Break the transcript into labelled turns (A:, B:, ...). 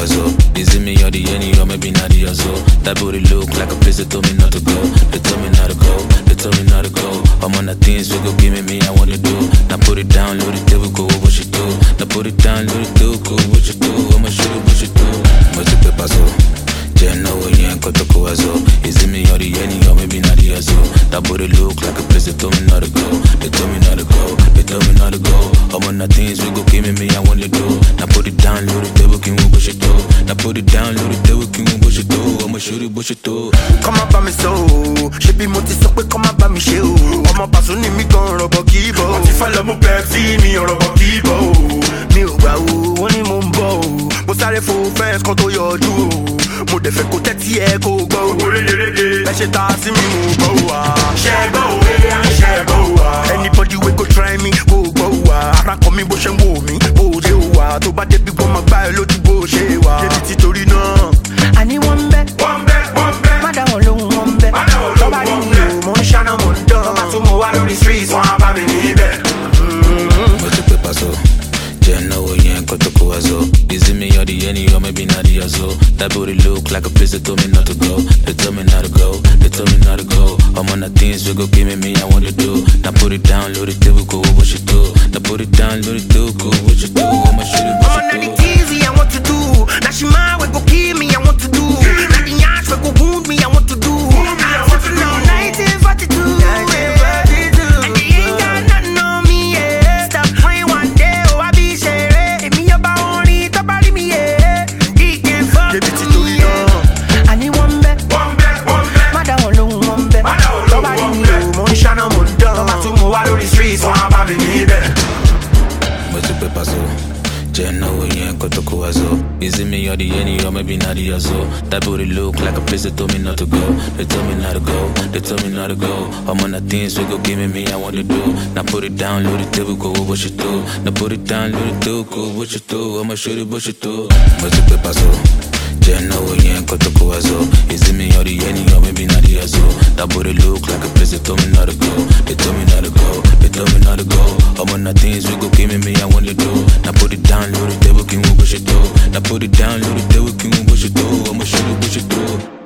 A: so. Is it me or the any or maybe not the so? That booty look like a place they told me not to go. They told me not to go. They told me not to go. I'm on the things we go give me I want to do. Now put it down, load it, there we go, what you do. Now put it down, load it, do, go, what you do. I'ma shoot it, what you do. What's the paper so? Jenna, you ain't got to go as well. Is it me or the any or maybe not the so? That booty look like a place they told me not to go. They told me not to go. They told me not to go. I'm on the things we go give me I want to do. Now put it down, load it, there we can what you do. Now put it down, load it, there we can what you do. I'ma shoot it, what you do.
B: Come up by me so, she be multi so quick, come up by me show. I'm up as soon as me gon' rubber keyboard. What if I love my Pepsi, me on rubber keyboard. Me wow, only mumbo. Mo sáré fo fence kan tó yọjú. Mo dẹ̀ fẹ́ kó tẹ́tí ẹ kó gbọ́. Ẹ ṣe ta sí mi mo gbọ́ wá. Ṣẹ́gbọ́ wá. Anybody wey go try me kó gbọ́ wá. Ara kan mi bó ṣe ń wò mí bó ṣe wà. Tó bá débi wọ́n máa gbá ẹ lójú bó ṣe wà. Débi tí torí náà. Àní wọ́n ń bẹ́. Má dá wọn lóhùn wọ́n ń bẹ́. Tọ́ba rí mi ò mọ̀ ń ṣáná mọ̀ ń dán. Tọ́ba tó mo wá lórí streets wọ́n á bá mi níbẹ̀.
A: Mo ti pè pàṣọ. Jenna, you ain't got to go as well. Is it me or the any or maybe not the so? That booty look like a place they told me not to go. They told me not to go. They told me not to go. I'm on the things we go give me I want to do. Now put it down, load it, there we go, what you do. Now put it down, load it, do, go, what you do. I'ma shoot it, what you do.
B: I'm on the easy, I want to do. Now she mine, we go kill me, I want to do. Now the yash, we go wound me, I want to do. I want to know 1942. And they ain't got nothing on me, yeah. Stop praying one day, oh, I be share. If me about only, top of me, yeah. He can fuck me, yeah. I need one bet. Mada one long one bet. Nobody knew, mon shana, mon dog. Tomato, mo out on the streets, so I'm baby, me, bet.
A: What's the paper so? Jenna, you ain't got to go as well. Is it me or the any or maybe not the so? That booty look like a place they told me not to go. They told me not to go. They told me not to go. I'm on the things we go give me I want to do. Now put it down, load it, there we go, what you do. Now put it down, load it, do, go, what you do. I'ma shoot it, what you do. What's the paper so? Jenna, you ain't got to go as well. Is it me or the any or maybe not the so? That booty look like a place they told me not to go. They told me not to go. They told me not to go. I'm on the things we go give me I want to do. Now put it down, load it, there we can what you do. Now put it down, load it, there we can what you do. I'ma shoot it, what you do.